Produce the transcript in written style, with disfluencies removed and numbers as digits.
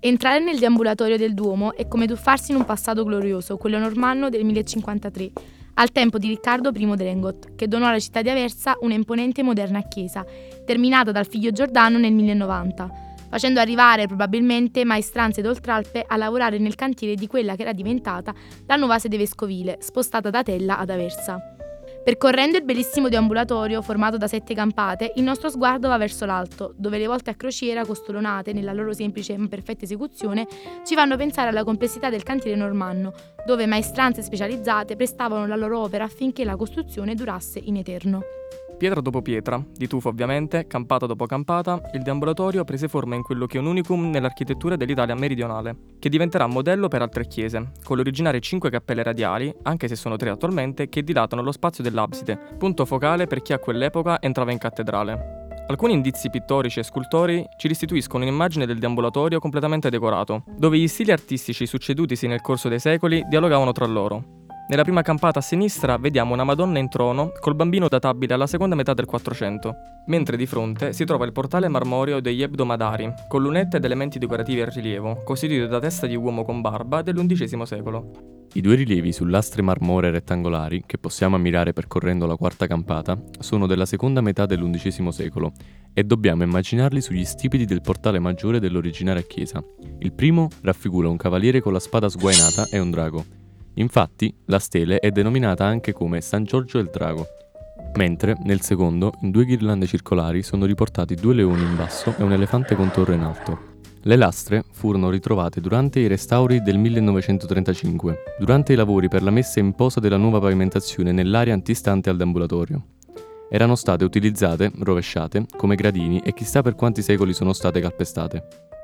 Entrare nel deambulatorio del Duomo è come tuffarsi in un passato glorioso, quello normanno del 1053, al tempo di Riccardo I d'Engot, che donò alla città di Aversa una imponente e moderna chiesa, terminata dal figlio Giordano nel 1090, facendo arrivare probabilmente maestranze d'Oltralpe a lavorare nel cantiere di quella che era diventata la nuova sede vescovile, spostata da Tella ad Aversa. Percorrendo il bellissimo deambulatorio formato da 7 campate, il nostro sguardo va verso l'alto, dove le volte a crociera costolonate nella loro semplice ma perfetta esecuzione ci fanno pensare alla complessità del cantiere normanno, dove maestranze specializzate prestavano la loro opera affinché la costruzione durasse in eterno. Pietra dopo pietra, di tufo ovviamente, campata dopo campata, il deambulatorio prese forma in quello che è un unicum nell'architettura dell'Italia meridionale, che diventerà modello per altre chiese, con le originarie 5 cappelle radiali, anche se sono 3 attualmente, che dilatano lo spazio dell'abside, punto focale per chi a quell'epoca entrava in cattedrale. Alcuni indizi pittorici e scultori ci restituiscono un'immagine del deambulatorio completamente decorato, dove gli stili artistici succedutisi nel corso dei secoli dialogavano tra loro. Nella prima campata a sinistra vediamo una Madonna in trono col bambino databile alla seconda metà del 400, mentre di fronte si trova il portale marmoreo degli Ebdomadari, con lunette ed elementi decorativi a rilievo, costituito da testa di uomo con barba dell'XI secolo. I 2 rilievi su lastre marmoree rettangolari, che possiamo ammirare percorrendo la quarta campata, sono della seconda metà dell'XI secolo e dobbiamo immaginarli sugli stipiti del portale maggiore dell'originaria chiesa. Il primo raffigura un cavaliere con la spada sguainata e un drago. Infatti, la stele è denominata anche come San Giorgio il Drago, mentre nel secondo, in 2 ghirlande circolari, sono riportati 2 leoni in basso e un elefante con torre in alto. Le lastre furono ritrovate durante i restauri del 1935, durante i lavori per la messa in posa della nuova pavimentazione nell'area antistante al deambulatorio. Erano state utilizzate, rovesciate, come gradini e chissà per quanti secoli sono state calpestate.